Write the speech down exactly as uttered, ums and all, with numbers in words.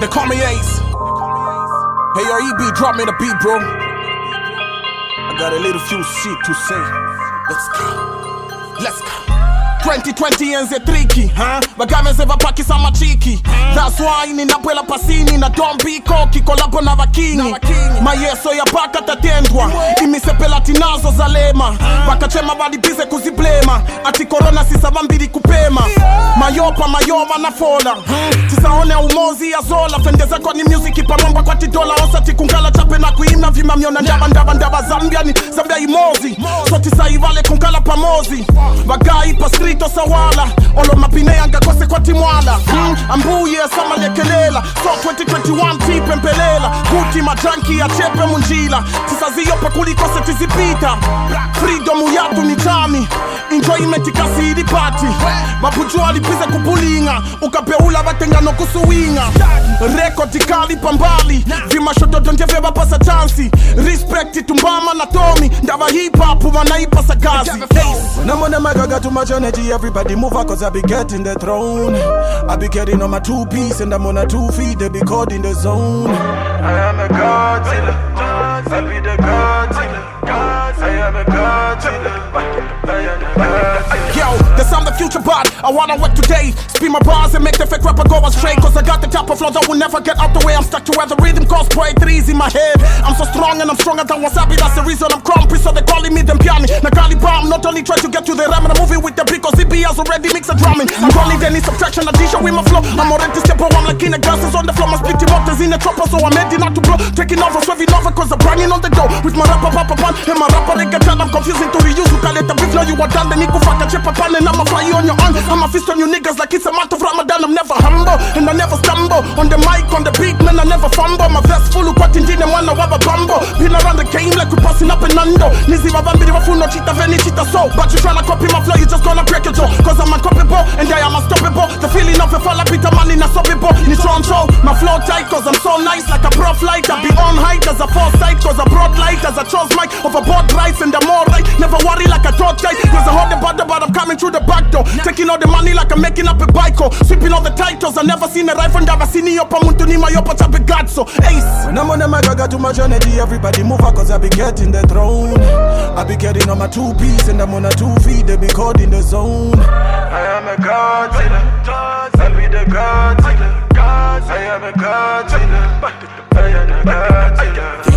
They call me Ace. Hey, yo, E B, drop me the beat, bro. I got a little few shit to say. Let's go. Let's go. twenty twenty enze tricky, huh? Bagamezeva pakisa machiki. That's why ninapwela pasini na dombi koki kolabo na vakingi. Mayeso ya paka tatendwa. Imisepela tinazo zalema. Bakachema bali bize kuziblema. Ati corona sisa vambiri kupema. Mayopa mayoba na fola. Tisaone umozi ya zola. Fendeze kwa ni music ipamamba kwa tidola. Osa tikunkala chape na kuimna vima miona ndaba ndaba ndaba Zambia ni Zambia imozi. So tisa ivale kunkala pamozi. Bagai pa street sawala olo mapine yanga kose kwa timwala mm, ambuye sama lekelela so twenty twenty-one tipe mpelela kuti majanki ya chepe munjila tisaziyope kulikose tizipita freedom yatu ni chami enjoyment kasi ilipati mapujua lipize kubulinga ukapeula batengano kusuwinga rekodi kali pambali vima shototo njeve bapasa chansi respect tumbama na Tommy ndava hip hop wanaipa sagazi Namona magaga too much energy, everybody move cause I be getting the throne. I be getting on my two piece and I'm on a two feet, they be caught in the zone. I am a Godzilla, I be the Godzilla. I am a Godzilla, I am a Godzilla. Yo, guess I'm the future but I wanna work today. Spin my bars and make the fake rapper go astray. Cause I got the type of flow that will never get out the way. I'm stuck to where the rhythm cause poetry's in my head. I'm so strong and I'm stronger than wasabi. That's the reason I'm crumpy, so they calling me them piani. Nagali bomb, not only try to get to the ram and I'm moving with the beat. Cause E B has already mixed the drumming. I'm calling any subtraction, addition with my flow. I'm already step on, I'm like in the glasses on the floor. My splitty motors in the chopper, so I'm heading out to blow. Taking over, swerving over cause I'm banging on the door. With my rapper, papa pan, and my rapper, they get down. I'm confusing to reuse, you call it a beef. Now you are done, then you go fuck a chip pan. And I'ma fly you on your hand. I'm a fist on you niggas like it's a month of Ramadan. I'm never humble, and I never stumble. On the mic, on the beat, man, I never fumble. My vest full of cotton gin and one of a bumble. Been around the game like we passing up and under. Nizi wabambi wa funo chita veni chita so. But you tryna copy my flow, you just gonna break your jaw. Cause I'm uncopyable, and I am unstoppable. The feeling of a fall up with a man in a sobbable. Ni Toronto, my flow tight cause I'm so nice. Like a prof light, I be on height as a foresight. Cause I brought light as I chose mic. Overboard rights and I'm all right. Never worry like I thought tight. Cause I hold the border but I'm coming through the back door. Taking all the money like I'm making up a bike. Sweeping all the titles, I never seen a rifle. Never seen it up a muntuni my up a chap God so Ace. When I'm on the mic I got too much energy, everybody move cause I be getting the throne. I be getting on my two piece and I'm on a two feet, they be caught in the zone. I am a Godzilla, I be the Godzilla. I am a Godzilla, I am a Godzilla.